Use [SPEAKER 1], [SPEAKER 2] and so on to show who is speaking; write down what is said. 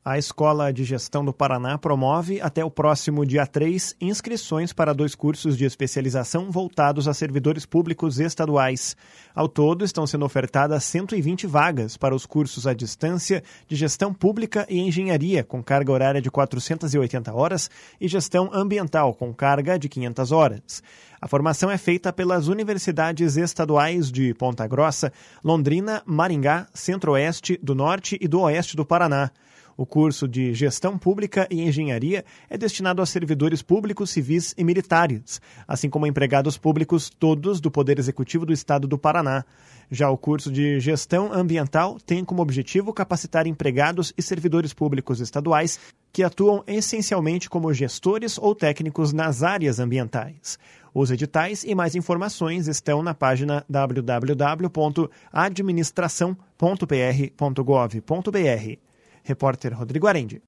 [SPEAKER 1] A Escola de Gestão do Paraná promove, até o próximo dia 3, inscrições para 2 cursos de especialização voltados a servidores públicos estaduais. Ao todo, estão sendo ofertadas 120 vagas para os cursos à distância de Gestão Pública e Engenharia, com carga horária de 480 horas, e Gestão Ambiental, com carga de 500 horas. A formação é feita pelas universidades estaduais de Ponta Grossa, Londrina, Maringá, Centro-Oeste, do Norte e do Oeste do Paraná. O curso de Gestão Pública e Engenharia é destinado a servidores públicos, civis e militares, assim como a empregados públicos todos do Poder Executivo do Estado do Paraná. Já o curso de Gestão Ambiental tem como objetivo capacitar empregados e servidores públicos estaduais que atuam essencialmente como gestores ou técnicos nas áreas ambientais. Os editais e mais informações estão na página www.administração.pr.gov.br. Repórter Rodrigo Arendi.